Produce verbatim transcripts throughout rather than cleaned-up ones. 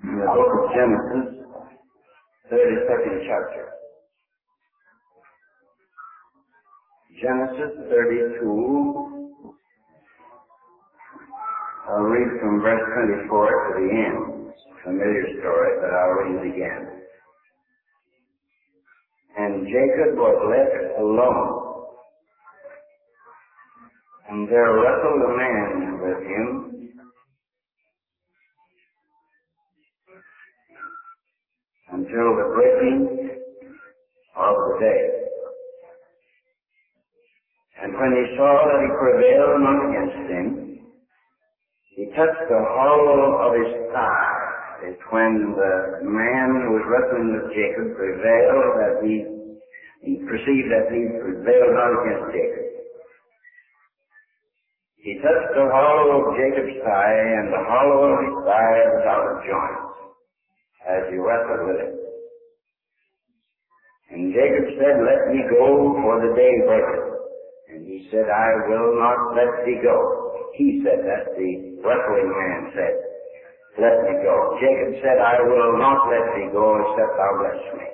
in the book of Genesis, thirty-second chapter. Genesis thirty-two, I'll read from verse twenty-four to the end. It's a familiar story, but I'll read it again. And Jacob was left alone, and there wrestled a man with him, until the breaking of the day. And when he saw that he prevailed not against him, he touched the hollow of his thigh. It's when the man who was wrestling with Jacob prevailed that he, he perceived that he prevailed not against Jacob. He touched the hollow of Jacob's thigh, and the hollow of his thigh was out of joint, as he wrestled with it. And Jacob said, "Let me go, for the day breaketh." And he said, "I will not let thee go." He said that, the wrestling man said, "Let me go." Jacob said, "I will not let thee go, except thou bless me."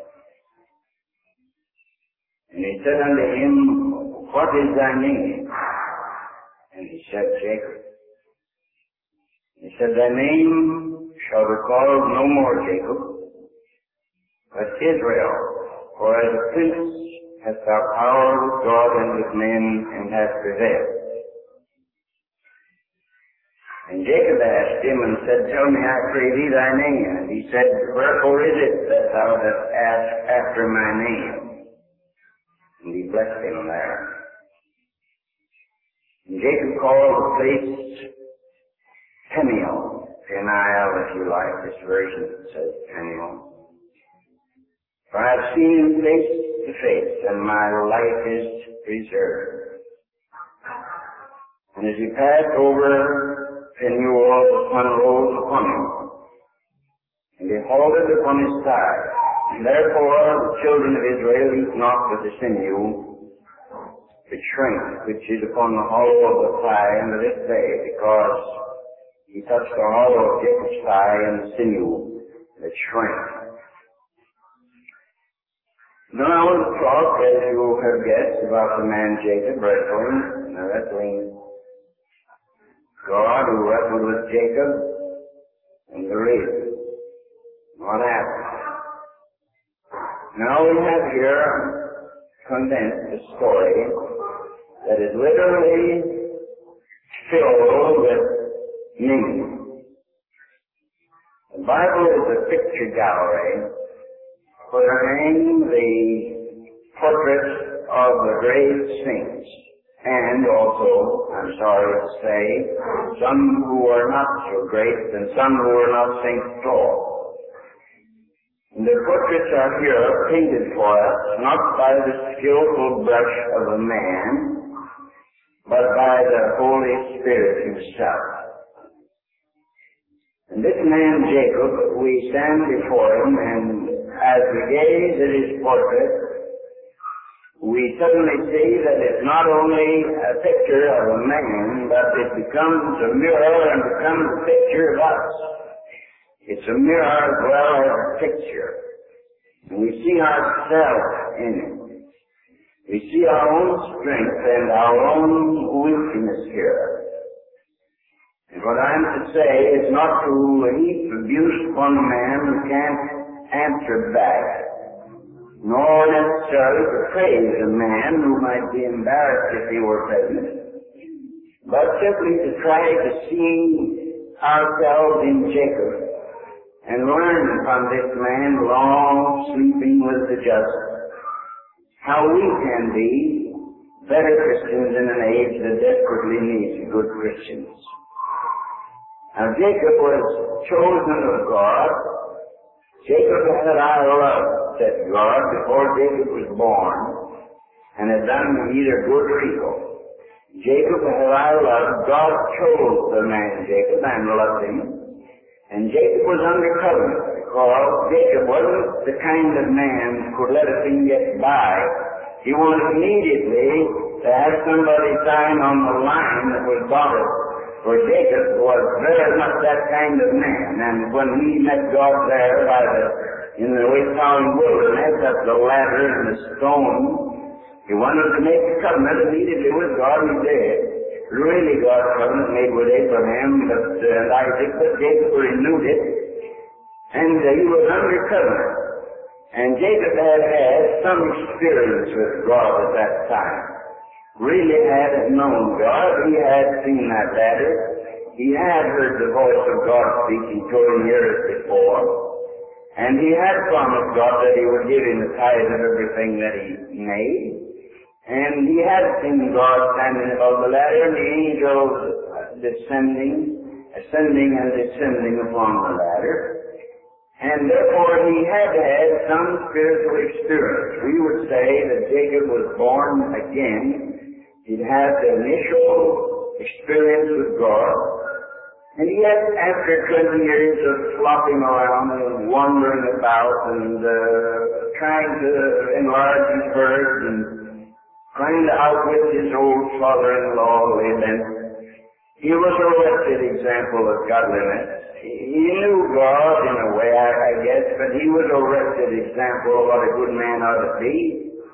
And he said unto him, "What is thy name?" And he said, "Jacob." He said, "Thy name shall be called no more Jacob, but Israel, for as a prince hast thou power with God and with men, and hast prevailed." And Jacob asked him and said, "Tell me, I pray thee, thy name." And he said, "Wherefore is it that thou dost ask after my name?" And he blessed him there. And Jacob called the place Peniel, N I L if you like. This version says Peniel. "For I have seen him face to face, and my life is preserved." And as he passed over Peniel, the sun rose upon him, and he halted upon his side. And therefore the children of Israel eat not with the sinew, the shrink which is upon the hollow of the thigh unto this day, because he touched the hollow of Jacob's thigh and the sinew that shrank. Now I want to talk, as you have guessed, about the man Jacob wrestling, the wrestling God who wrestled with Jacob, and the reason. What happened? Now we have here condensed a story that is literally filled with meaning. The Bible is a picture gallery portraying the portraits of the great saints, and also, I'm sorry to say, some who are not so great and some who are not saints at all. And the portraits are here painted for us not by the skillful brush of a man, but by the Holy Spirit himself. And this man Jacob, we stand before him, and as we gaze at his portrait, we suddenly see that it's not only a picture of a man, but it becomes a mirror and becomes a picture of us. It's a mirror as well as a picture. And we see ourselves in it. We see our own strength and our own weakness here. And what I'm to say is not to heap abuse upon a man who can't answer back, nor necessarily to praise a man who might be embarrassed if he were present, but simply to try to see ourselves in Jacob and learn from this man long sleeping with the just how we can be better Christians in an age that desperately needs good Christians. Now Jacob was chosen of God. Jacob had our love, said God, before Jacob was born, and had done either good or evil. Jacob had our love. God chose the man Jacob and loved him. And Jacob was under covenant, because Jacob wasn't the kind of man who could let a thing get by. He wanted immediately to have somebody sign on the line that was dotted For Jacob was very much that kind of man, and when he met God there by the, in the Waytown wilderness at the ladder and the stone, he wanted to make a covenant immediately with God, he did. Really God's covenant made with Abraham but, uh, and Isaac, but Jacob renewed it, and uh, he was under covenant. And Jacob had had some experience with God at that time. Really had known God. He had seen that ladder. He had heard the voice of God speaking to him years before. And he had promised God that he would give him the tithe of everything that he made. And he had seen God standing above the ladder and the angels descending, ascending and descending upon the ladder. And therefore he had had some spiritual experience. We would say that Jacob was born again. He'd had the initial experience with God. And yet, after twenty years of flopping around and wandering about and uh, trying to enlarge his herd and trying to outwit his old father-in-law, Laban, he was a wretched example of godliness. He knew God in a way, I, I guess, but he was a wretched example of what a good man ought to be.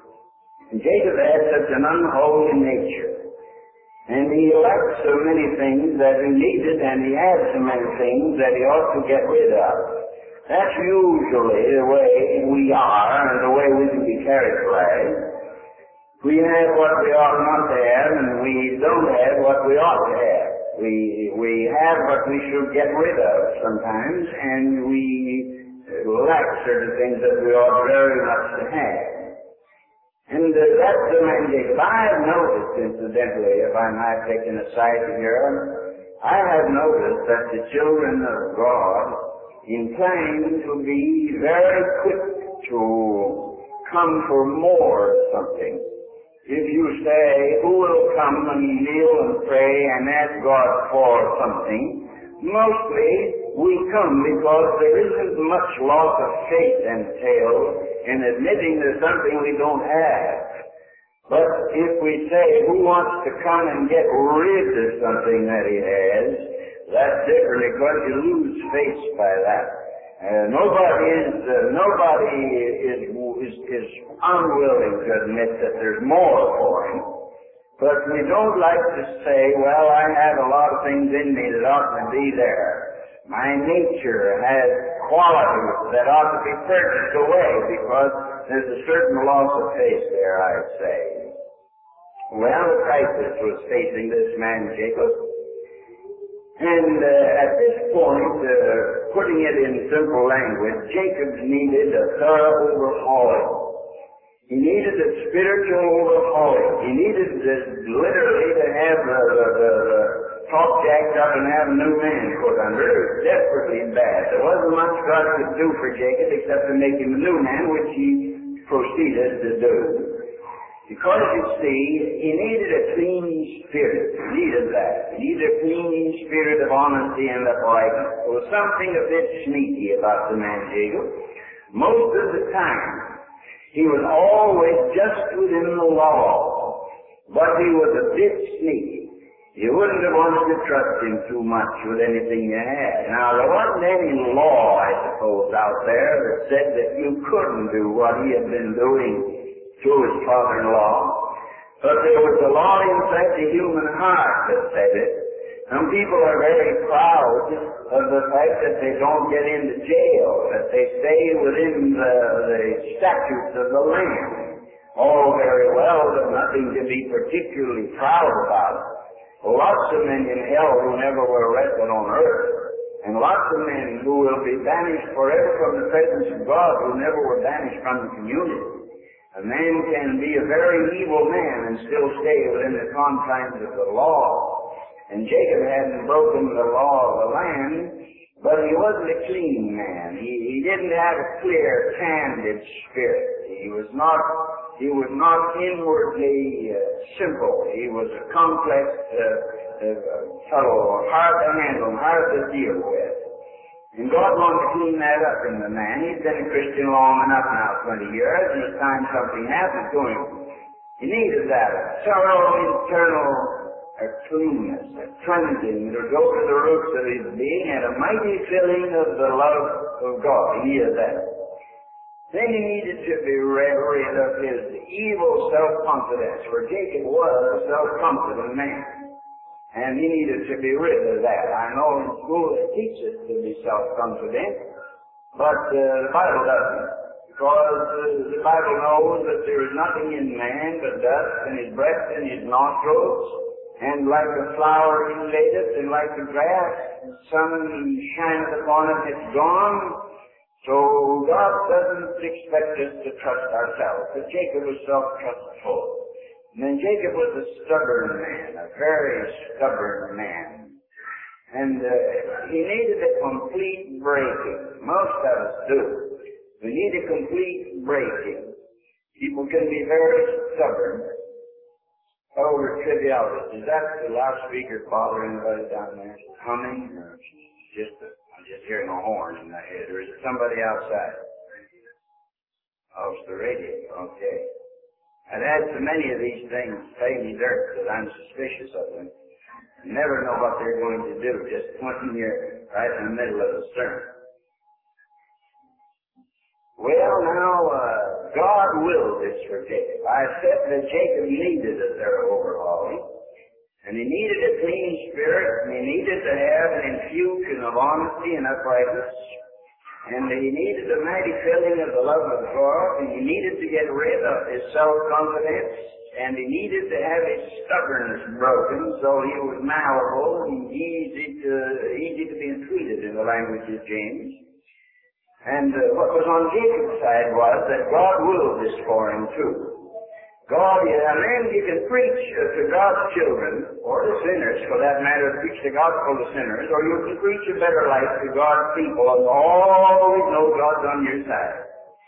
And Jacob had such an unholy nature. And he lacked so many things that he needed, and he had so many things that he ought to get rid of. That's usually the way we are and the way we can be characterized. We have what we ought not to have, and we don't have what we ought to have. We we have what we should get rid of sometimes, and we lack certain things that we ought very much to have. And uh, that's the man Jacob. I have noticed, incidentally, if I might take an aside here, I have noticed that the children of God incline to be very quick to come for more of something. If you say, who will come and kneel and pray and ask God for something, mostly we come because there isn't much loss of faith entailed in admitting there's something we don't have. But if we say, who wants to come and get rid of something that he has, that's different because you lose faith by that. Uh, nobody is uh, nobody is, is is unwilling to admit that there's more for him. But we don't like to say, well, I have a lot of things in me that ought to be there. My nature has qualities that ought to be purged away because there's a certain loss of faith there, I'd say. Well, the crisis was facing this man Jacob. And uh, at this point, uh, putting it in simple language, Jacob needed a thorough overhauling. He needed a spiritual overhauling. He needed to, literally to have the, the, the, the top jacked up and have a new man put under. It was desperately bad. There wasn't much God could do for Jacob except to make him a new man, which he proceeded to do. Because, you see, he needed a clean spirit. He needed that. He needed a clean spirit of honesty and uprightness. There was something a bit sneaky about the man Jacob. Most of the time, he was always just within the law, but he was a bit sneaky. You wouldn't have wanted to trust him too much with anything you had. Now, there wasn't any law, I suppose, out there that said that you couldn't do what he had been doing to his father-in-law. But there was a law inside the human heart that said it. Some people are very proud of the fact that they don't get into jail, that they stay within the, the statutes of the land. All very well, but nothing to be particularly proud about. Well, lots of men in hell who never were arrested on earth, and lots of men who will be banished forever from the presence of God who never were banished from the community. A man can be a very evil man and still stay within the confines of the law. And Jacob hadn't broken the law of the land, but he wasn't a clean man. He, he didn't have a clear, candid spirit. He was not, he was not inwardly uh, simple. He was a complex uh, uh, fellow, hard to handle, hard to deal with. And God wanted to clean that up in the man. He's been a Christian long enough now, twenty years, and it's time something happened to him. He needed that thorough internal a cleanness, a cleansing that would go to the roots of his being, and a mighty filling of the love of God. He is that. Then he needed to be rid of his evil self-confidence, for Jacob was a self-confident man. And he needed to be rid of that. I know in school they teach us to be self-confident, but uh, the Bible doesn't. Because uh, the Bible knows that there is nothing in man but dust and his breath and his nostrils, and like the flower he fadeth, and like the grass, the sun shineth upon it, it's gone. So God doesn't expect us to trust ourselves. But Jacob was self-trustful. And then Jacob was a stubborn man, a very stubborn man. And uh, he needed a complete breaking. Most of us do. We need a complete breaking. People can be very stubborn over trivialities. Is that the loudspeaker bother anybody down there? Humming? Or just a, I'm just hearing a horn in my head. Or is it somebody outside? Oh, it's the radio. Okay. I've had so many of these things pay me dirt that I'm suspicious of them. You never know what they're going to do just when you're right in the middle of the sermon. Well, now, uh, God willed this for Jacob. I said that Jacob needed a thorough overhauling, and he needed a clean spirit, and he needed to have an infusion of honesty and uprightness, and he needed a mighty filling of the love of God, and he needed to get rid of his self-confidence, and he needed to have his stubbornness broken so he was malleable and easy to, easy to be entreated in the language of James. And uh, what was on Jacob's side was that God willed this for him too. God, a man, you can preach uh, to God's children, or to sinners, for that matter, preach the gospel to sinners, or you can preach a better life to God's people, and always know God's on your side.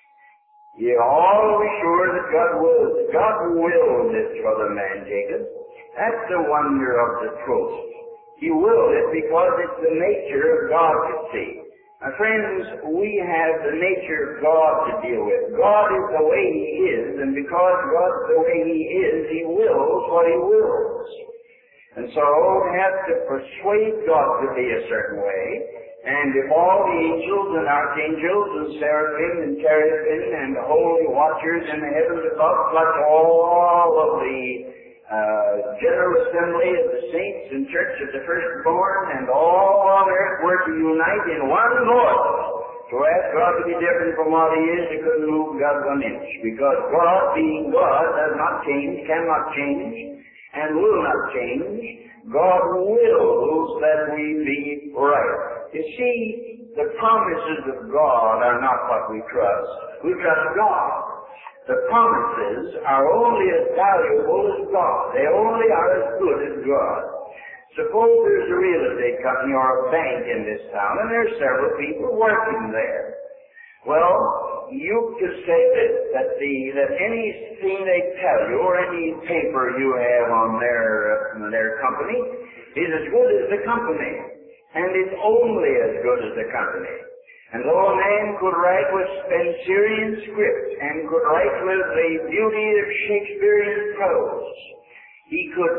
You're always sure that God willed it. God willed it for the man Jacob. That's the wonder of the truth. He willed it because it's the nature of God to see. My friends, we have the nature of God to deal with. God is the way He is, and because God's the way He is, He wills what He wills. And so we have to persuade God to be a certain way, and if all the angels and archangels and seraphim and cherubim and the holy watchers in the heavens above, plus all of the uh, general assembly of the saints and church of the firstborn and all on earth were to unite in one voice to ask God to be different from what He is, they couldn't move God one inch. Because God, being God, does not change, cannot change, and will not change. God wills that we be right. You see, the promises of God are not what we trust. We trust God. The promises are only as valuable as God. They only are as good as God. Suppose there's a real estate company or a bank in this town, and there's several people working there. Well, you could say that, that, the, that anything they tell you or any paper you have on their, uh, their company is as good as the company, and it's only as good as the company. And though a man could write with Spencerian script and could write with the beauty of Shakespearean prose, he could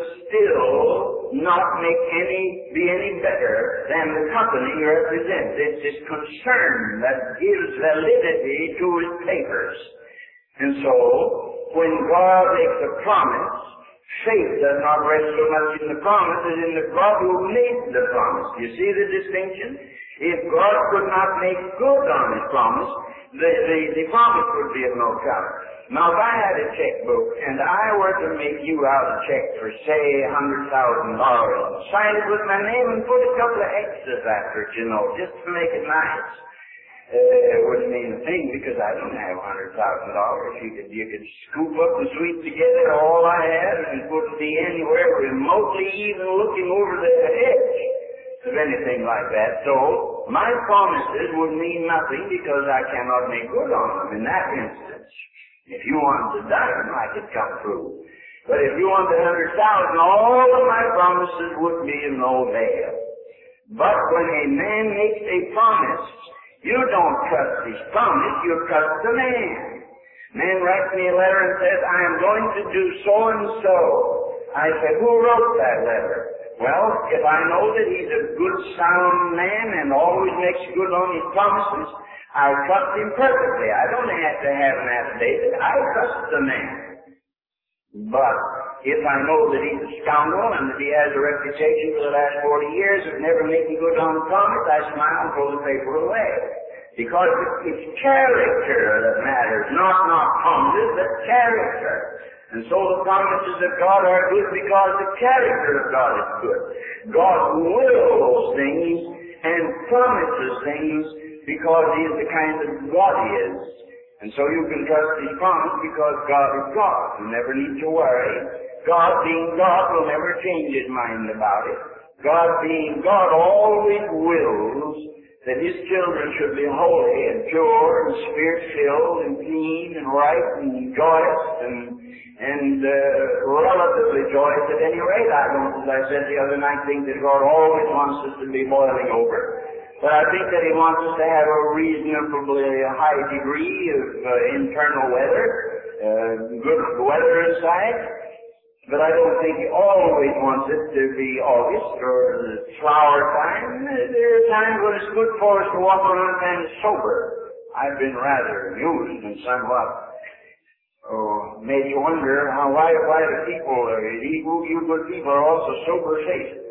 still not make any, be any better than the company he represents. It's his concern that gives validity to his papers. And so, when God makes a promise, faith does not rest so much in the promise as in the God who made the promise. You see the distinction? If God could not make good on His promise, the, the, the promise would be of no account. Now, if I had a checkbook and I were to make you out a check for, say, one hundred thousand dollars, sign it with my name and put a couple of X's after it, you know, just to make it nice. Uh, it wouldn't mean a thing because I don't have one hundred thousand dollars. You could, you could scoop up and sweep together all I had and it wouldn't be anywhere remotely even looking over the edge of anything like that. So, my promises would mean nothing because I cannot make good on them in that instance. If you wanted to die, I could come through. But if you wanted a hundred thousand, all of my promises would be of no avail. But when a man makes a promise, you don't trust his promise, you trust the man. Man writes me a letter and says, I am going to do so and so. I said, who wrote that letter? Well, if I know that he's a good, sound man and always makes good on his promises, I'll trust him perfectly. I don't have to have an affidavit. I trust the man. But if I know that he's a scoundrel and that he has a reputation for the last forty years of never making good on a promise, I smile and throw the paper away. Because it's character that matters, not not promises, but character. And so the promises of God are good because the character of God is good. God wills things and promises things because He is the kind of God He is. And so you can trust His promise because God is God. You never need to worry. God being God will never change His mind about it. God being God always wills that His children should be holy and pure and spirit-filled and clean and right and joyous and and uh, relatively joyous at any rate. I don't, as I said the other night, think that God always wants us to be boiling over. But I think that He wants us to have a reasonably high degree of uh, internal weather, uh, good weather inside. But I don't think He always wants it to be August or flower time. There are times when it's good for us to walk around kind of sober. I've been rather amused and somewhat oh, made you wonder how why why the people, uh, you, you good people, are also sober-faced.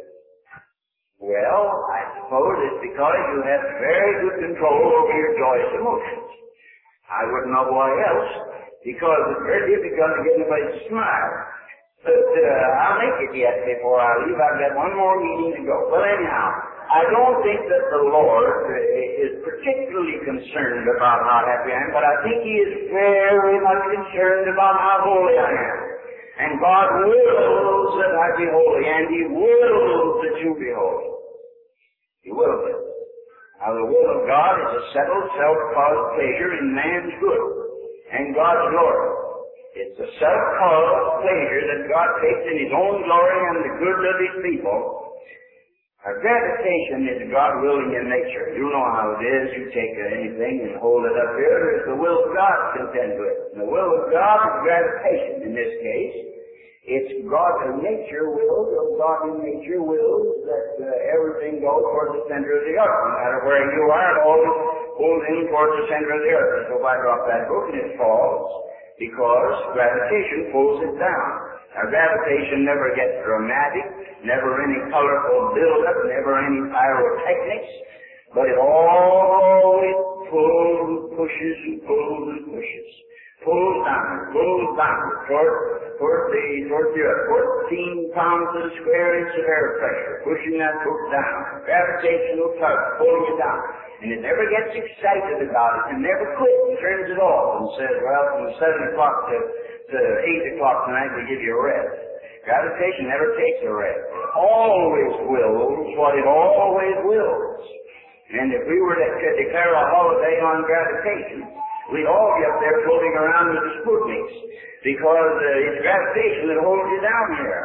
Well, I suppose it's because you have very good control over your joyous emotions. I wouldn't know why else, because it's very difficult to get anybody to smile. But uh, I'll make it yet before I leave. I've got one more meeting to go. Well, anyhow, I don't think that the Lord is particularly concerned about how happy I am, but I think He is very much concerned about how holy I am. And God wills that I be holy, and He wills that you be holy. He wills it. Now, the will of God is a settled, self-caused pleasure in man's good and God's glory. It's a self-caused pleasure that God takes in His own glory and the good of His people. Now, gravitation is God-willing in nature. You know how it is. You take anything and hold it up here. There's the will of God to contend with. And the will of God is gravitation in this case. It's God in nature wills, or God in nature wills that uh, everything goes towards the center of the earth. No matter where you are, it always pulls in towards the center of the earth. So if I drop that book and it falls, because gravitation pulls it down. Now, gravitation never gets dramatic, never any colorful build-up, never any pyrotechnics, but it always pulls, pushes, and pulls, and pushes. Pulls down, pulls down, toward, toward the, toward the earth. fourteen pounds to the square inch of air pressure, pushing that book down. Gravitational tug, pulling it down. And it never gets excited about it, and never quits, and turns it off, and says, well, from seven o'clock to, to eight o'clock tonight, we give you a rest. Gravitation never takes a rest. It always wills what it always wills. And if we were to declare a holiday on gravitation, we'd all be up there floating around with the Sputniks, because uh, it's gravitation that holds you down here.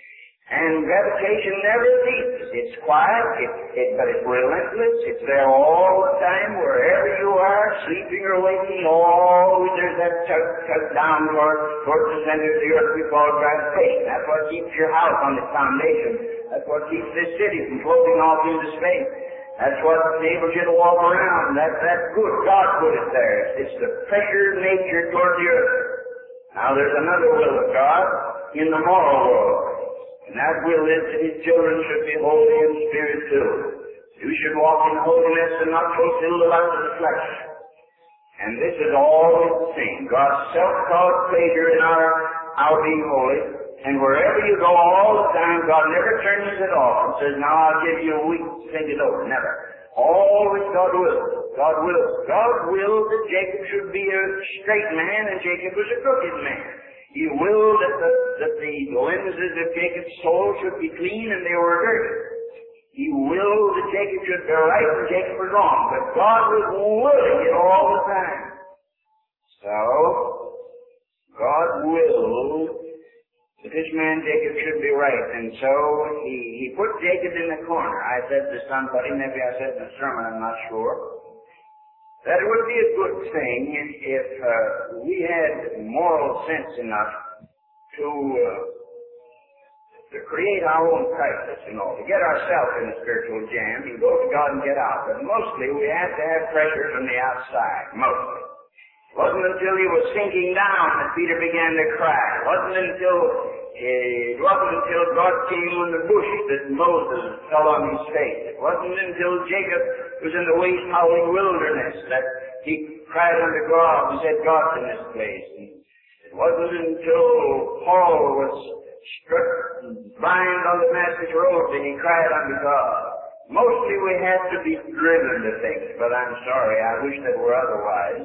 And gravitation never ceases. It's quiet, it, it, but it's relentless. It's there all the time, wherever you are, sleeping or waking, always there's that tug, tug down toward, toward the center of the earth we call gravitation. That's what keeps your house on its foundation. That's what keeps this city from floating off into space. That's what enables you to walk around. That, that's good. God put it there. It's the pressure of nature toward the earth. Now there's another will of God in the moral world. And that will is that His children should be holy and spirit-filled. You should walk in holiness and not fulfill the lust of the flesh. And this is all the same. God's self-caused pleasure in our, our being holy. And wherever you go all the time, God never turns it off and says, now I'll give you a week to think it over. Never. Always God wills. God wills. God willed that Jacob should be a straight man and Jacob was a crooked man. He willed that the, that the lenses of Jacob's soul should be clean and they were dirty. He willed that Jacob should be right and Jacob was wrong. But God was willing it all the time. So, God willed that this man Jacob should be right. And so, he, he put Jacob in the corner. I said to somebody, maybe I said in the sermon, I'm not sure, that it would be a good thing if uh, we had moral sense enough to uh, to create our own crisis, you know, to get ourselves in a spiritual jam and go to God and get out. But mostly we had to have pressure from the outside, mostly. It wasn't until he was sinking down that Peter began to cry. It wasn't until it wasn't until God came on the bush that Moses fell on his face. It wasn't until Jacob was in the waste howling wilderness that he cried unto God and said, God's in this place. And it wasn't until Paul was struck blind on the Damascus road that he cried unto God. Mostly we have to be driven to things, but I'm sorry, I wish that were otherwise.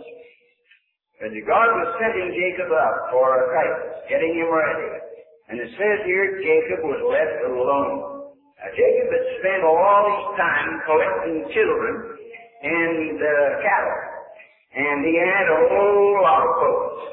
But God was setting Jacob up for a crisis, getting him ready. And it says here, Jacob was left alone. Now, Jacob had spent all his time collecting children and uh, cattle. And he had a whole lot of folks.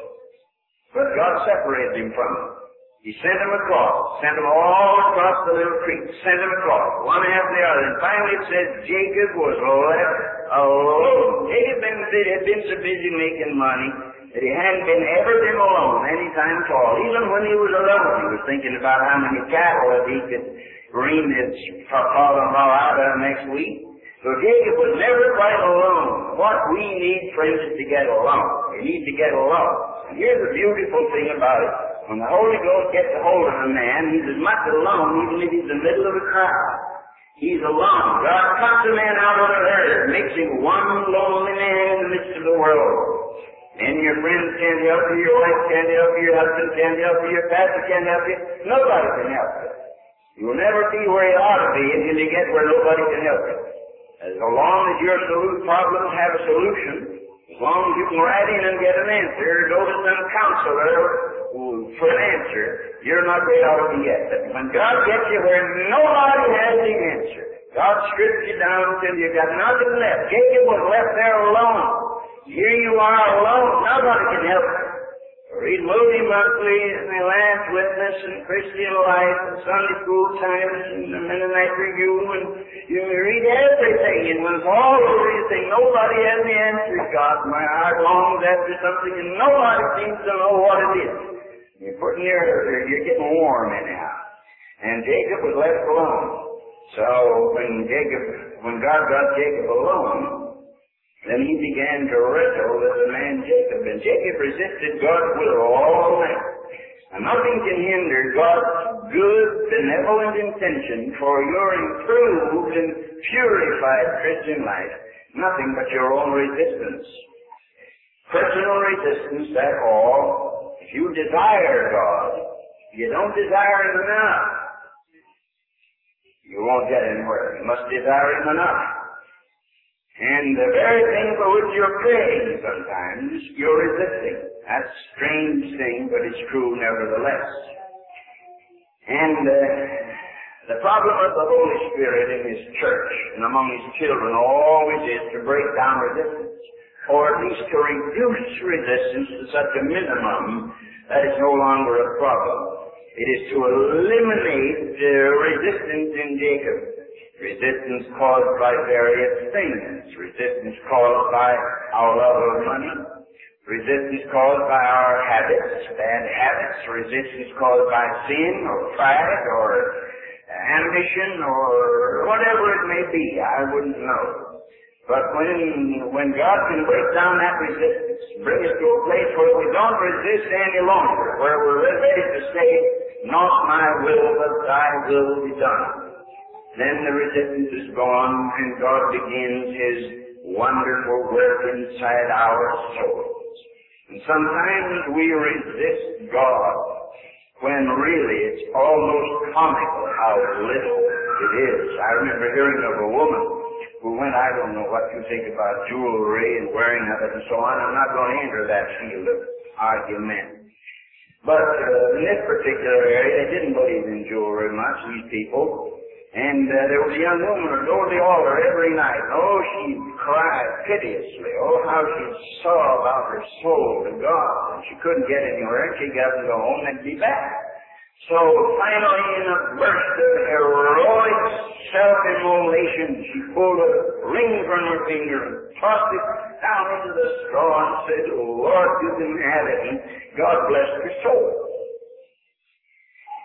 But God separated him from them. He sent them across, sent them all across the little creek, sent them across, one after the other. And finally it says Jacob was left alone. Jacob had been so busy making money that he hadn't been ever been alone any time at all. Even when he was alone, he was thinking about how many cattle that he could ream his father-in-law out of next week. So Jacob was never quite alone. What we need, friends, is to get along. We need to get along. And here's the beautiful thing about it. When the Holy Ghost gets a hold of a man, he's as much alone even if he's in the middle of a crowd. He's alone. God cuts a man out on earth, makes him one lonely man in the midst of the world. And your friends can't help you, your wife can't help you, your husband can't help you, your pastor can't help you. Nobody can help you. You'll never be where you ought to be until you get where nobody can help you. As long as your problems have a solution, as long as you can write in and get an answer, go to some counselor for an answer, you're not where you ought to be yet. But when God gets you where nobody has the answer, God strips you down until you've got nothing left. Jacob was left there alone. Here you are alone. Nobody can help you. Read Moody Monthly and the Last Witness and Christian Life and Sunday School Times and the Mennonite Review, and you read everything, and when it's all over you think nobody has the answer. God, my heart longs after something and nobody seems to know what it is. You're putting your, you're getting warm anyhow. And Jacob was left alone. So when Jacob, when God got Jacob alone, then he began to wrestle with the man Jacob. And Jacob resisted God's will all night. And nothing can hinder God's good, benevolent intention for your improved and purified Christian life. Nothing but your own resistance. Personal resistance, that's all. If you desire God, you don't desire Him enough, you won't get anywhere. You must desire Him enough. And the very thing for which you're praying sometimes, you're resisting. That's a strange thing, but it's true nevertheless. And uh, the problem of the Holy Spirit in His church and among His children always is to break down resistance, or at least to reduce resistance to such a minimum that it's no longer a problem. It is to eliminate uh, resistance in Jacob. Resistance caused by various things. Resistance caused by our love of money. Resistance caused by our habits, bad habits. Resistance caused by sin or pride or ambition or whatever it may be. I wouldn't know. But when, when God can break down that resistance, bring us to a place where we don't resist any longer, where we're ready to say, not my will, but thy will be done. Then the resistance is gone and God begins His wonderful work inside our souls. And sometimes we resist God when really it's almost comical how little it is. I remember hearing of a woman who went, I don't know what you think about jewelry and wearing of it and so on. I'm not going to enter that field of argument. But uh, in this particular area, they didn't believe in jewelry much, these people. And uh, there was a young woman who go to the altar every night. Oh, she cried piteously. Oh, how she saw about her soul to God. And she couldn't get anywhere. She'd have to go home and be back. So finally, in a burst of heroic self-immolation, she pulled a ring from her finger and tossed it down into the straw and said, Lord, you can have it. And God blessed her soul.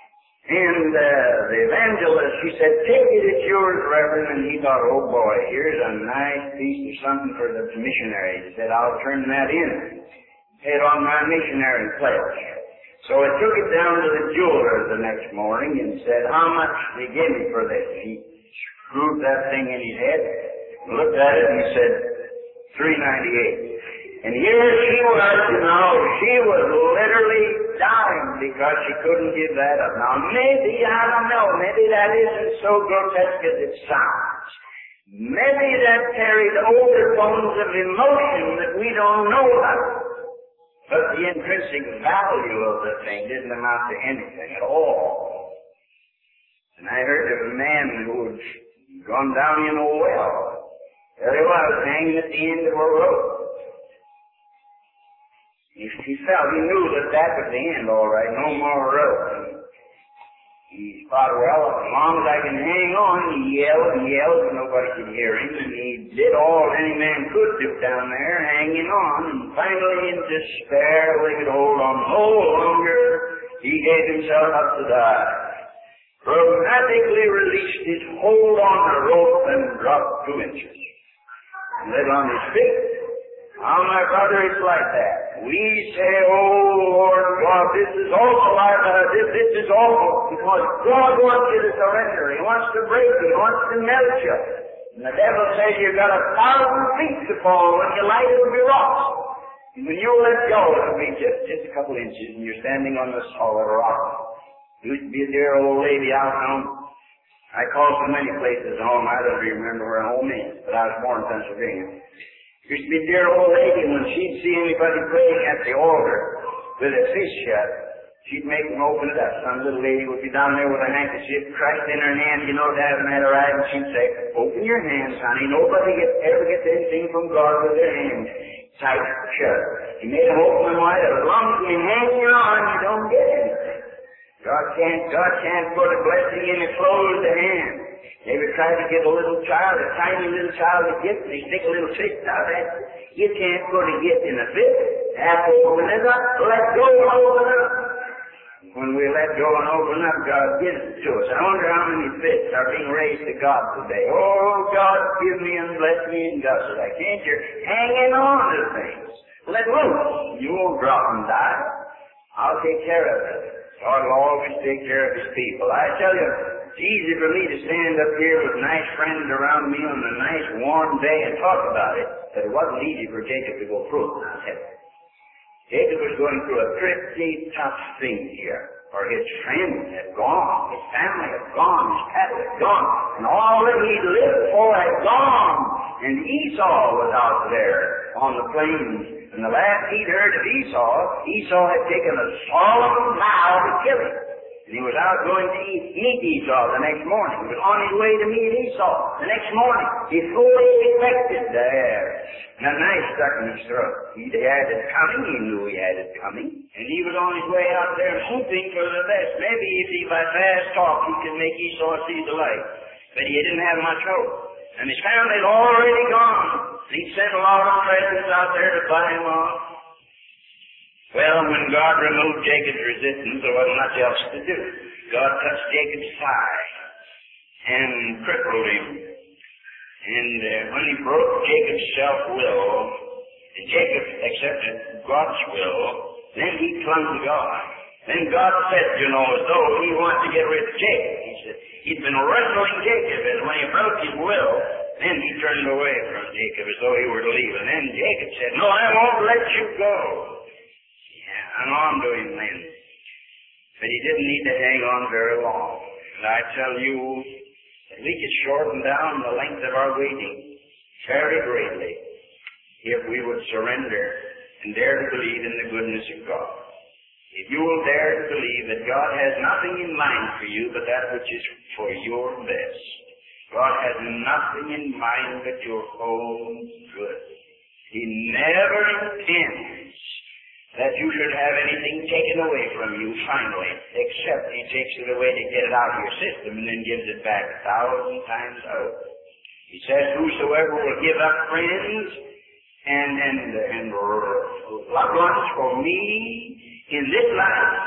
And uh, the evangelist, she said, take it, it's yours, Reverend. And he thought, oh boy, here's a nice piece of something for the missionary. He said, I'll turn that in. Head on my missionary pledge. So I took it down to the jeweler the next morning and said, how much they give me for this? He screwed that thing in his head, looked at it, and he said, three ninety-eight. And here she was, you know, she was literally dying because she couldn't give that up. Now maybe, I don't know, maybe that isn't so grotesque as it sounds. Maybe that carried overtones of emotion that we don't know about. But the intrinsic value of the thing didn't amount to anything at all. And I heard of a man who had gone down in a well. There he was, hanging at the end of a rope. He, he felt, he knew that that was the end, all right, no more rope. He thought, well, as long as I can hang on, he yelled and yelled, and nobody could hear him, and he did all any man could do down there, hanging on, and finally in despair, when he could hold on no longer, he gave himself up to die. Dramatically released his hold on the rope and dropped two inches. And lit on his feet. Now, my brother, it's like that. We say, oh, Lord God, this is awful. Uh, this, this is awful. Because God wants you to surrender. He wants to break you. He wants to melt you. And the devil says you've got a thousand feet to fall. When you light, it'll be rocks. And when you let go, it'll be just, just a couple inches, and you're standing on the solid rock. Used to be a dear old lady out home. I called so many places home, I don't even remember where home is, but I was born in Pennsylvania. Used to be a dear old lady, when she'd see anybody praying at the altar with a fish shut, she'd make them open it up. Some little lady would be down there with a handkerchief crushed in her hand, you know, to have an right, and she'd say, open your hands, honey. Nobody gets, ever gets anything from God with their hands tight shut. You made them open them wide. As long as you hang on, you don't get anything. God can't, God can't put a blessing in a closed hand. They ever tried to get a little child, a tiny little child, a gift, and they stick a little fist out at it. You can't put a gift in a fist. Have to open it up, let go and open it up. When we let go and open up, God gives it to us. I wonder how many fists are being raised to God today. Oh, God, give me and bless me and God said, I can't. You're hanging on to things. Let loose. You won't drop and die. I'll take care of it. God will always take care of His people. I tell you, it's easy for me to stand up here with nice friends around me on a nice warm day and talk about it, but it wasn't easy for Jacob to go through it, I'll tell you. Jacob was going through a pretty tough thing here, for his friends had gone, his family had gone, his cattle had gone, and all that he'd lived for had gone. And Esau was out there on the plains. And the last he'd heard of Esau, Esau had taken a solemn vow to kill him. And he was out going to eat, meet Esau the next morning. He was on his way to meet Esau the next morning. He fully expected there. And a knife stuck in his throat. He had it coming. He knew he had it coming. And he was on his way out there hoping for the best. Maybe if he, by fast talk, he could make Esau see the light. But he didn't have much hope. And his family had already gone. He sent a lot of presents out there to buy him off. Well, when God removed Jacob's resistance, there wasn't much else to do. God touched Jacob's thigh and crippled him. And uh, when he broke Jacob's self-will, and Jacob accepted God's will, then he clung to God. Then God said, you know, as though he wanted to get rid of Jacob. He said, he'd been wrestling Jacob, and when he broke his will, then he turned away from Jacob as though he were to leave. And then Jacob said, no, I won't let you go. Yeah, hung on to him then. But he didn't need to hang on very long. And I tell you, that we could shorten down the length of our waiting very greatly if we would surrender and dare to believe in the goodness of God. If you will dare to believe that God has nothing in mind for you but that which is for your best. God has nothing in mind but your own good. He never intends that you should have anything taken away from you finally, except He takes it away to get it out of your system and then gives it back a thousand times over. He says, whosoever will give up friends and, and, and loved ones for me in this life,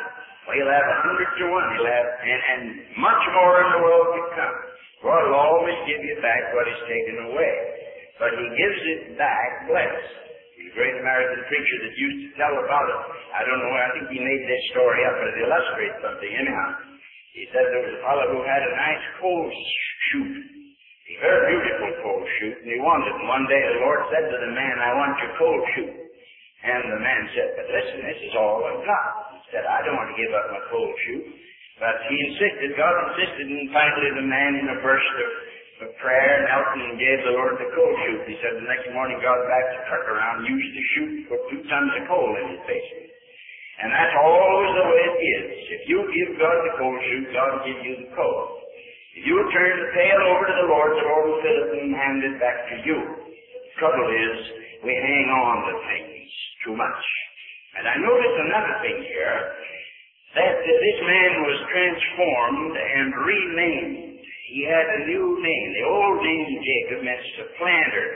Well, he'll have a hundred to one. He'll have, and, and much more in the world to come. God will always give you back what He's taken away. But He gives it back blessed. The great American preacher that used to tell about it, I don't know, I think he made this story up, but it illustrates something anyhow. He said there was a fellow who had a nice coal chute, a very beautiful coal chute, and he wanted it. And one day the Lord said to the man, I want your coal chute. And the man said, but listen, this is all I've got. He said, I don't want to give up my coal chute. But he insisted, God insisted, and finally the man in a burst of, of prayer knelt and gave the Lord the coal chute. He said the next morning God backed the truck around, used the chute to put two tons of coal in his basement. And that's always the way it is. If you give God the coal chute, God will give you the coal. If you turn the pail over to the Lord, the Lord will fill it and hand it back to you. The trouble is, we hang on to things too much. And I notice another thing here, that this man was transformed and renamed. He had a new name. The old name Jacob meant supplanter,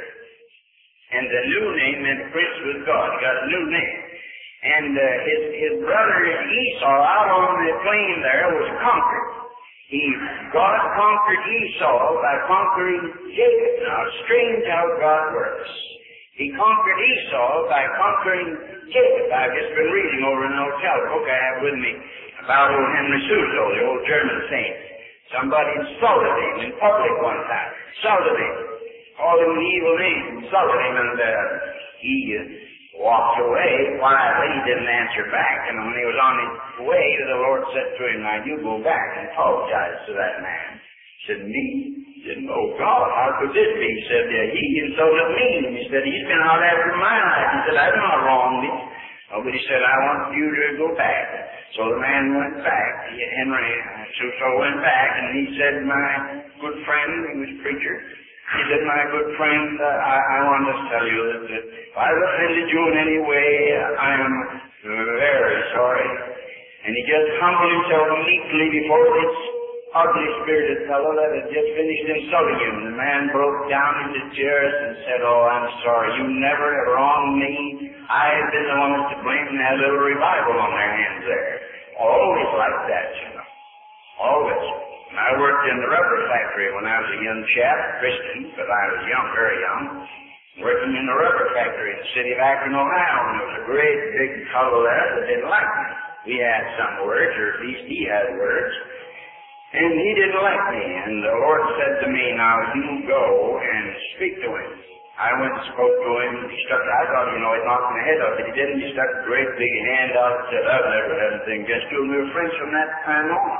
and the new name meant prince with God. He got a new name. And uh, his, his brother Esau out on the plain there was conquered. He, God conquered Esau by conquering Jacob. Now, it's strange how God works. He conquered Esau by conquering Jacob. I've just been reading over in an hotel book I have with me about old Henry Suso, the old German saint. Somebody insulted him in public one time. Insulted him. Called him an evil name. Insulted him, and uh, he uh, walked away quietly. He didn't answer back. And when he was on his way, the Lord said to him, now you go back and apologize to that man. He said, me? He said, oh God, how could this be? He said, yeah, he insulted me. And he said, he's been out after my life. He said, I've not wronged him. Oh, but he said, I want you to go back. So the man went back. He, Henry Suso went back, and he said, my good friend, he was a preacher, he said, my good friend, uh, I, I want to tell you that uh, if I've offended you in any way, I am very sorry. And he just humbled himself meekly before this ugly-spirited fellow that had just finished insulting him. The man broke down into tears and said, oh, I'm sorry. You never have wronged me. I've been the one to blame, and had a little revival on their hands there. Always like that, you know. Always. And I worked in the rubber factory when I was a young chap, Christian, but I was young, very young, working in the rubber factory in the city of Akron, Ohio, and there was a great big fellow there that didn't like me. We had some words, or at least he had words. And he didn't like me, and the Lord said to me, now you go and speak to him. I went and spoke to him, he stuck, I thought, you know, he'd knock my head off, but he didn't. He stuck a great big hand out and said, I've never had anything against you, and we were friends from that time on.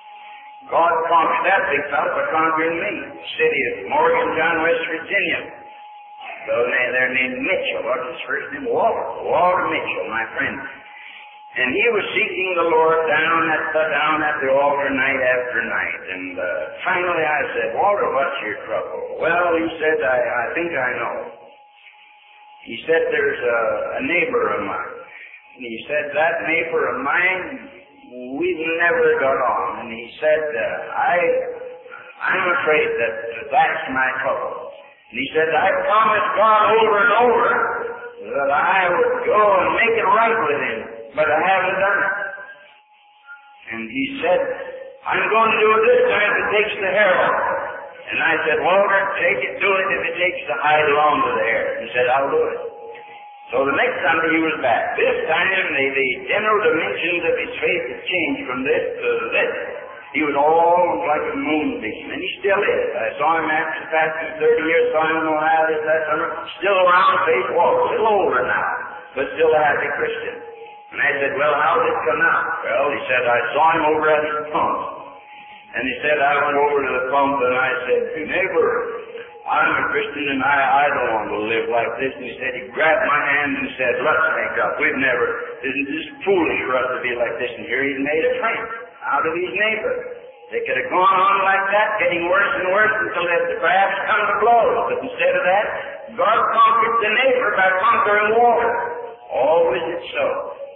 God conquered that big fellow by conquering me. The city of Morgantown, West Virginia. So they're named Mitchell. What's his first name? Walter. Walter Mitchell, my friend. And he was seeking the Lord down at the, down at the altar night after night. And uh, finally I said, Walter, what's your trouble? Well, he said, I, I think I know. He said, there's a, a neighbor of mine. And he said, that neighbor of mine, we've never got on. And he said, uh, I, I'm afraid that that's my trouble. And he said, I promised God over and over that I would go and make it right with him. But I haven't done it. And he said, I'm going to do it this time if it takes the hair off. And I said, Walter, take it, do it if it takes the hide along to the hair. He said, I'll do it. So the next Sunday he was back. This time the, the general dimensions of his face had changed from this to this. He was all like a moonbeam, and he still is. I saw him after the past thirty years, saw him in Ohio this last summer, still a round-faced walker, a little older now, but still a happy Christian. And I said, well, how did it come out? Well, he said, I saw him over at his pump. And he said, I went over to the pump and I said, neighbor, I'm a Christian and I, I don't want to live like this. And he said, he grabbed my hand and said, let's make up. We've never, this is foolish for us to be like this. And here he's made a friend out of his neighbor. They could have gone on like that, getting worse and worse until they perhaps come to blows. But instead of that, God conquered the neighbor by conquering water. Always it's so.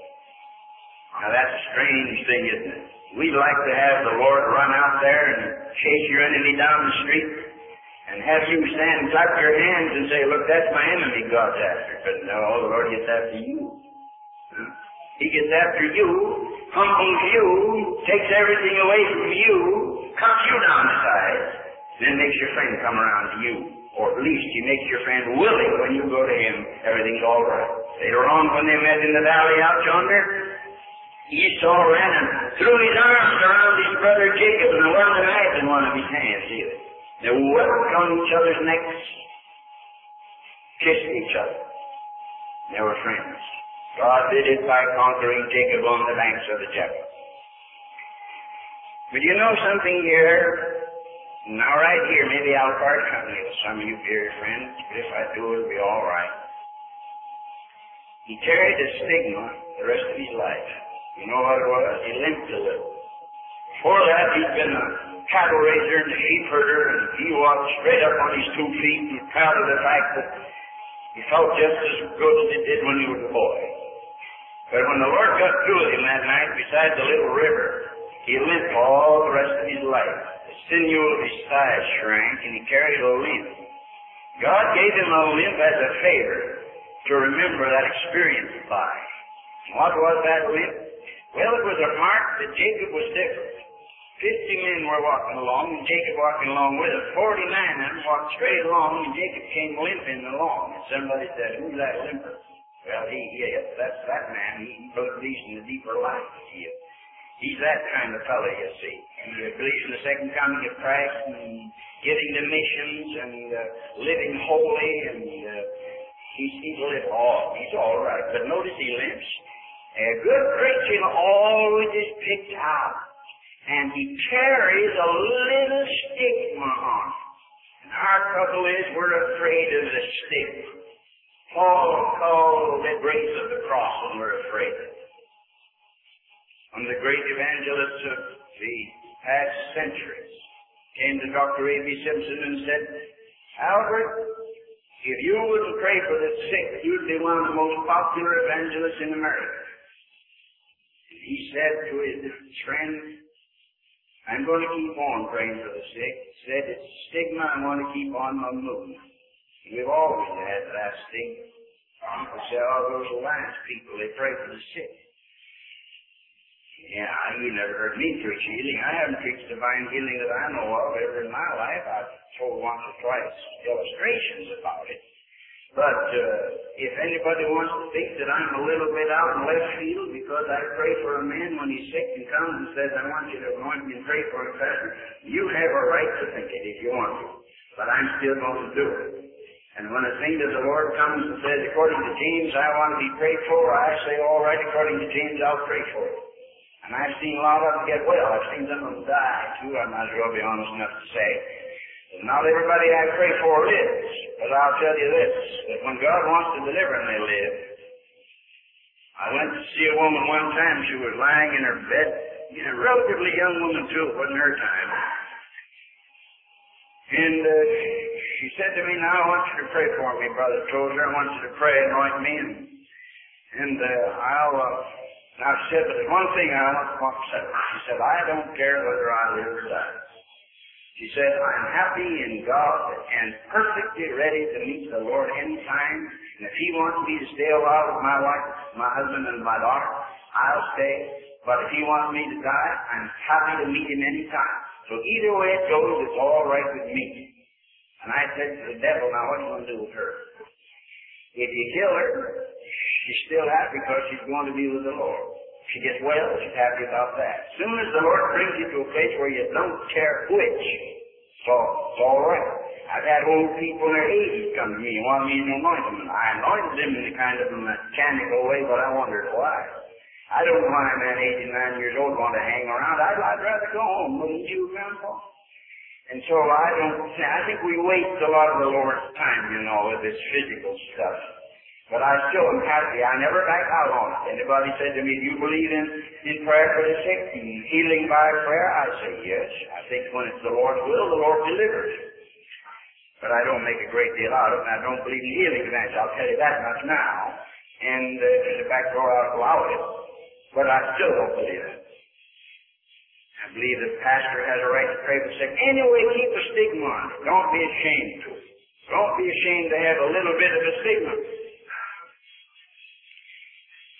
Now that's a strange thing, isn't it? We'd like to have the Lord run out there and chase your enemy down the street and have you stand and clap your hands and say, look, that's my enemy God's after. But no, the Lord gets after you. He gets after you, humbles you, takes everything away from you, cuts you down to size, then makes your friend come around to you. Or at least he makes your friend willing when you go to him, everything's all right. Later on when they met in the valley out yonder, Esau ran and threw his arms around his brother Jacob and wasn't imagine one of his hands either. They wept on each other's necks, kissed each other. They were friends. God did it by conquering Jacob on the banks of the Jabbok. But you know something here? Now right here, maybe I'll part company with some of you dear friends, but if I do, it'll be all right. He carried a stigma the rest of his life. You know what it was? He limped a little. Before that, he'd been a cattle raiser and a sheep herder, and he walked straight up on his two feet. He was proud of the fact that he felt just as good as he did when he was a boy. But when the Lord got through with him that night beside the little river, he limped all the rest of his life. The sinew of his thighs shrank, and he carried a limp. God gave him a limp as a favor to remember that experience by. What was that limp? Well, it was a mark that Jacob was different. Fifty men were walking along, and Jacob walking along with them. Forty-nine of them walked straight along, and Jacob came limping along. And somebody said, "Who's that limper?" Well, he, he that's that man. He, he believes in the deeper life. He, he's that kind of fellow, you see. He believes in the second coming of Christ and giving the missions and uh, living holy, and uh, he's, he's lived all. He's all right. But notice he limps. A good Christian always is picked out, and he carries a little stigma on him. And our trouble is we're afraid of the stigma. Paul called the grace of the cross, and we're afraid of it. One of the great evangelists of the past centuries came to Doctor A B Simpson and said, "Albert, if you wouldn't pray for the sick, you'd be one of the most popular evangelists in America." He said to his friend, "I'm going to keep on praying for the sick." He said, "It's a stigma. I want to keep on my movement." We've always had that stigma. People say, "Oh, those alliance people, they pray for the sick." Yeah, you never heard me preach healing. I haven't preached divine healing that I know of ever in my life. I've told once or twice illustrations about it. But uh, if anybody wants to think that I'm a little bit out in left field because I pray for a man when he's sick and comes and says, "I want you to anoint me and pray for him, Pastor," you have a right to think it if you want to. But I'm still going to do it. And when a saint of the Lord comes and says, "According to James, I want to be prayed for," I say, "All right, according to James, I'll pray for it." And I've seen a lot of them get well. I've seen some of them die, too. I might as well be honest enough to say. Not everybody I pray for lives. But I'll tell you this, that when God wants to deliver them, they live. I went to see a woman one time. She was lying in her bed. You know, a relatively young woman, too. It wasn't her time. And uh, she said to me, "Now I want you to pray for me, Brother Tozer. I want you to pray, anoint me." And, and uh, I'll... Uh, Now she said, "But there's one thing I want to say." She said, "I don't care whether I live or die." She said, "I'm happy in God and perfectly ready to meet the Lord anytime. And if He wants me to stay a while with my wife, my husband, and my daughter, I'll stay. But if He wants me to die, I'm happy to meet Him anytime. So either way it goes, it's all right with me." And I said to the devil, "Now what are you going to do with her? If you kill her, she's still happy because she's going to be with the Lord. If she gets well, she's happy about that. As soon as the Lord brings you to a place where you don't care which, so it's all right. I've had old people in their eighties come to me and want me to anoint them. I anointed them in a kind of a mechanical way, but I wondered why. I don't know why a man eighty-nine years old want to hang around. I'd, I'd rather go home, wouldn't you, Grandpa? And so I don't, I think we waste a lot of the Lord's time, you know, with this physical stuff. But I still am happy. I never back out on it. Anybody said to me, "Do you believe in, in prayer for the sick and healing by prayer?" I say, yes. I think when it's the Lord's will, the Lord delivers. But I don't make a great deal out of it, and I don't believe in healing events. I'll tell you that much now. And uh, there's a back door I'll allow it. But I still don't believe it. I believe the pastor has a right to pray for the sick. Anyway, keep a stigma on it. Don't be ashamed to it. Don't be ashamed to have a little bit of a stigma.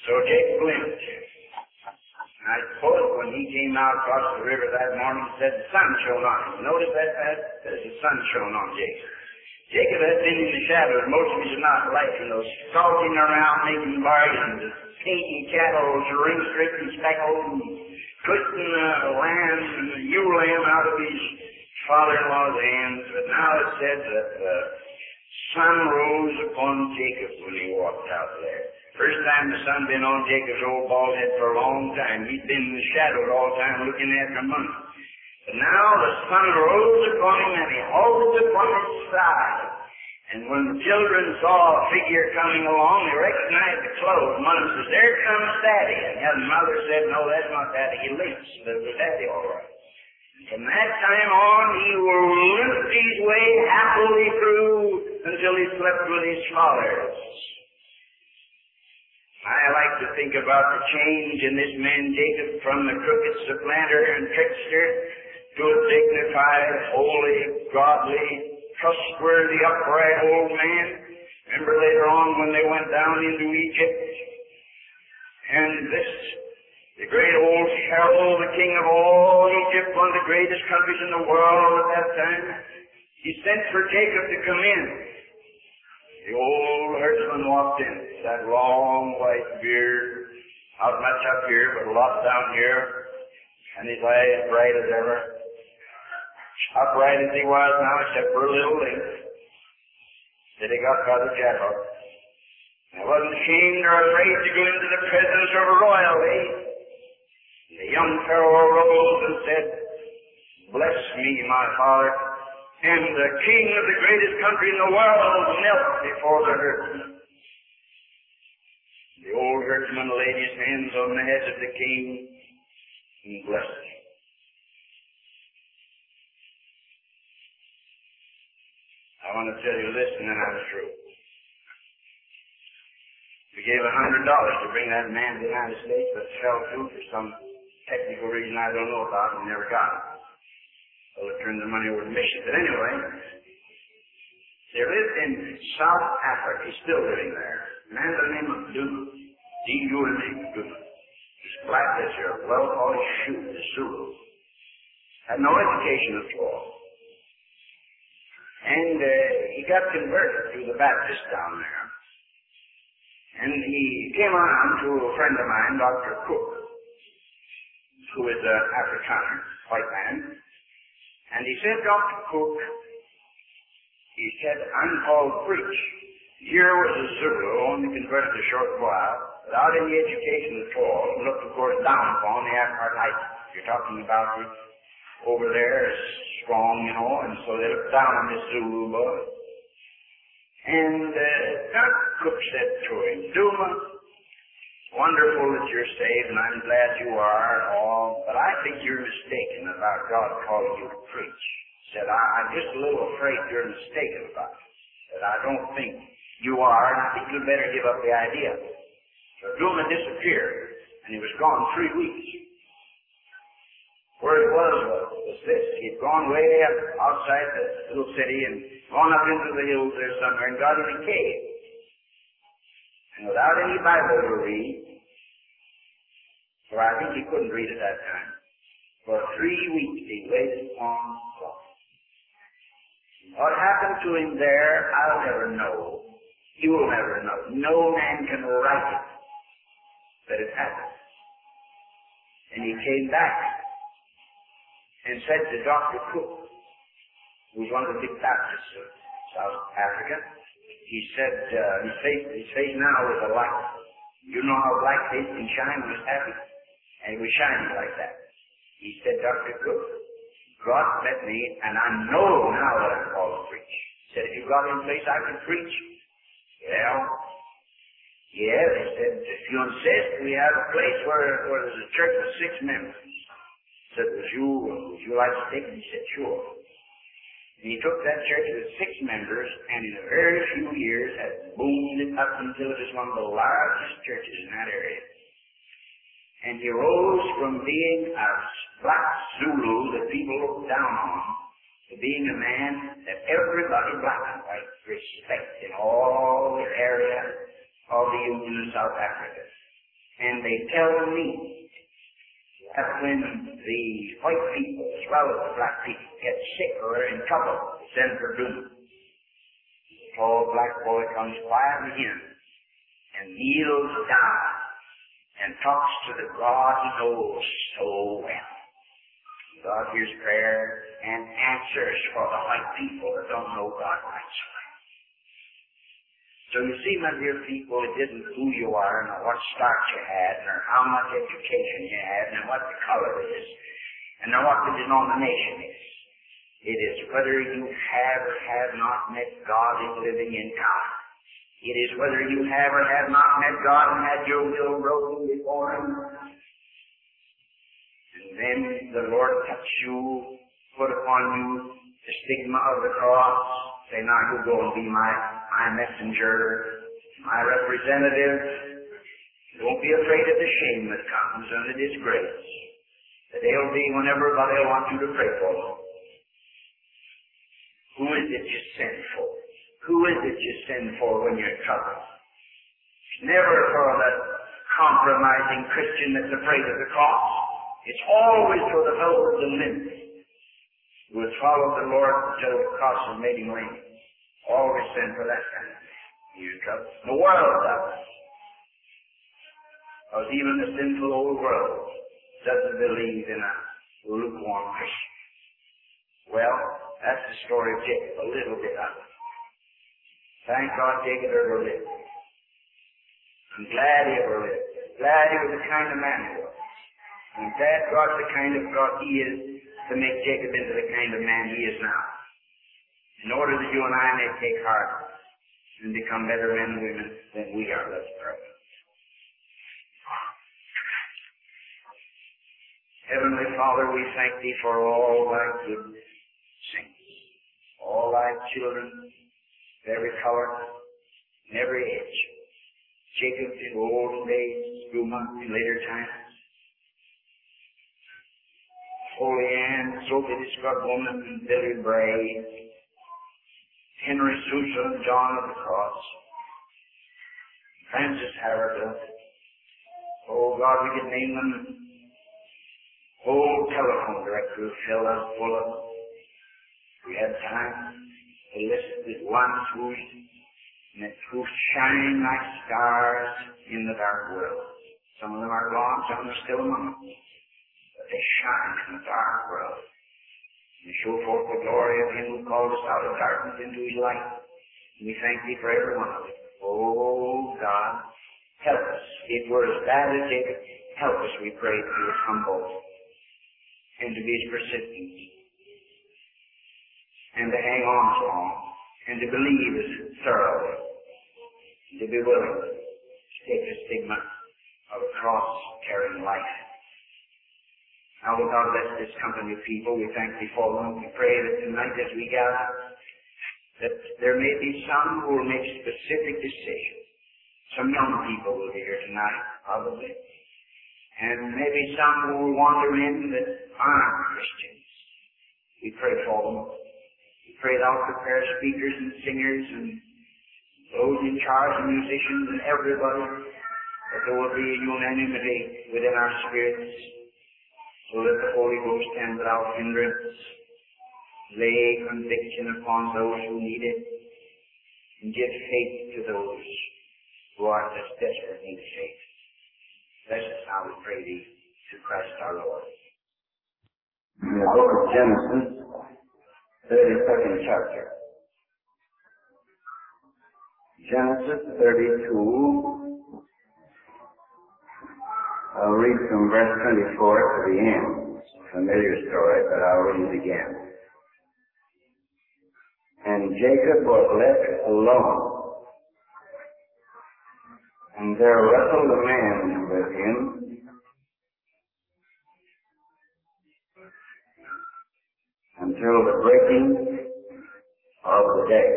So Jacob limped. I suppose when he came out across the river that morning, he said the sun shone on him. Notice that, that there's the sun shone on Jacob. Jacob had been in the shadows most of his life, you know, skulking around, making bargains, taking cattle, ring stripping speckles, and twisting the lamb and the ewe lamb out of his father-in-law's hands. But now it said that the sun rose upon Jacob when he walked out there. First time the sun been on Jacob's old bald head for a long time. He'd been in the shadow all the time looking after money. But now the sun rose upon him and he halted upon his side. And when the children saw a figure coming along, they recognized the clothes. Mother says, there comes Daddy. And the mother said, no, that's not Daddy. He limps. But it was Daddy all right. From that time on, he will limp his way happily through until he slept with his fathers. I like to think about the change in this man Jacob from the crooked supplanter and trickster to a dignified, holy, godly, trustworthy, upright old man. Remember later on when they went down into Egypt? And this, the great old Pharaoh, the king of all Egypt, one of the greatest countries in the world at that time, he sent for Jacob to come in. The old herdsman walked in, that long white beard, not much up here, but a lot down here, and his eyes bright as ever. Upright as he was now, except for a little limp that he got by the jackal. I wasn't ashamed or afraid to go into the presence of royalty. The young Pharaoh rose and said, bless me, my father. And the king of the greatest country in the world knelt before the herdsman. The old herdsman laid his hands on the head of the king and blessed him. I want to tell you this, and then I'm through. We gave a hundred dollars to bring that man to the United States, but fell through for some technical reason I don't know about and never got it. Well, it turned the money over to mission. But anyway, they lived in South Africa. He's still living there. A man by the name of Duma. D U M A, Duma. He's black as your well-polished shoe, the Zulu. Had no education at all. And uh, he got converted through the Baptist down there. And he came on to a friend of mine, Doctor Cook, who is an Afrikaner, white man. And he said, Doctor Cook, he said, I'm called Preach. Here was a Zulu, only converted a short while, without any education at all, and looked, of course, down upon the apartheid. You're talking about it over there, strong, you know, and so they looked down on this Zulu boy. And uh, Doctor Cook said to him, Duma, wonderful that you're saved, and I'm glad you are, all, but I think you're mistaken about God calling you to preach. He said, I, I'm just a little afraid you're mistaken about it. He said, I don't think you are, and I think you'd better give up the idea. So Duma disappeared, and he was gone three weeks. Where it was was, was this. He'd gone way up outside the little city and gone up into the hills there somewhere and got in a cave. And without any Bible to read, for I think he couldn't read at that time, for three weeks he waited upon God. What happened to him there, I'll never know. You will never know. No man can write it, but it happened. And he came back and said to Doctor Cook, who's one of the big Baptists of South Africa, he said, uh, his face, his face now was a light. You know how black face can shine when it's happy? And he was shining like that. He said, Doctor Cook, God met me, and I know now that I'm called to preach. He said, have you got any place I can preach? Yeah. Yeah, they said, if you insist, we have a place where, where there's a church with six members. I said, would you, would you like to take it? He said, sure. And he took that church with six members, and in a very few years has boomed it up until it is one of the largest churches in that area. And he rose from being a black Zulu that people looked down on to being a man that everybody, black and white, respect in all the area of the Union of South Africa. And they tell me that when the white people, as well as the black people, get sick or are in trouble, send for doom. The tall black boy comes quietly in and kneels down and talks to the God he knows so well. God hears prayer and answers for the white people that don't know God right so well. So you see, my dear people, it isn't who you are, nor what start you had, nor how much education you had, nor what the color is, and nor what the denomination is. It is whether you have or have not met God in living encounter. It is whether you have or have not met God and had your will broken before Him. And then the Lord touch you, put upon you the stigma of the cross. Say, now you go and be my, my messenger, my representative. Don't be afraid of the shame that comes and the disgrace. The day will be when everybody will want you to pray for them. Who is it you send for? Who is it you send for when you're in trouble? It's never for the compromising Christian that's afraid of the cross. It's always for the helpless and limp who has followed the Lord until the cross has made him reign. Always send for that kind of man. You're in trouble. The world does it. Because even the sinful old world doesn't believe in a lukewarm Christian. Well, that's the story of Jacob, a little bit of it. Thank God Jacob ever lived. I'm glad he ever lived. Glad he was the kind of man he was. I'm glad God the kind of God he is to make Jacob into the kind of man he is now. In order that you and I may take heart and become better men and women than we are. Let's pray. Heavenly Father, we thank Thee for all Thy good saints, all Thy children, every color, and every age. Jacob in old days, Ruma in later times, Holy Ann, Sophie the Scrub Woman, and Billy Bray, Henry Sousa and John of the Cross, Francis Haverhill. Oh God, we could name them. Whole telephone directory filled us full of them. We had time to list the ones who, who shine like stars in the dark world. Some of them are gone, some of them are still among us. But they shine in the dark world. And show forth the glory of Him who called us out of darkness into His light. And we thank Thee for every one of them. Oh God, help us. If we're as bad as Jacob, help us, we pray, to be as humble and to be as persistent and to hang on so long and to believe as thoroughly and to be willing to take the stigma of a cross-carrying life. Now, God bless this company of people. We thank Thee for them. We pray that tonight as we gather, that there may be some who will make specific decisions. Some young people will be here tonight, probably. And maybe some who will wander in that aren't Christians. We pray for them. We pray Thou prepare speakers and singers and those in charge and musicians and everybody, that there will be a unanimity within our spirits, so that the Holy Ghost can without hindrance lay conviction upon those who need it and give faith to those who are just desperate need faith. Bless us now, we pray Thee, through Christ our Lord. In the book of Genesis, thirty-second chapter. Genesis thirty-two. I'll read from verse twenty-four to the end. It's a familiar story, but I'll read it again. And Jacob was left alone, and there wrestled a man with him until the breaking of the day.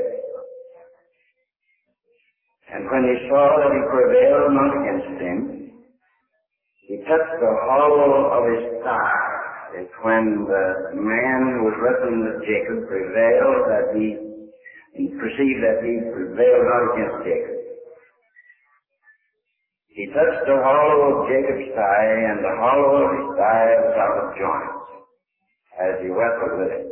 And when he saw that he prevailed not against him, he touched the hollow of his thigh. It's when the man who was wrestling with Jacob prevailed that he, he perceived that he prevailed not against Jacob. He touched the hollow of Jacob's thigh, and the hollow of his thigh was out of joint as he wrestled with it.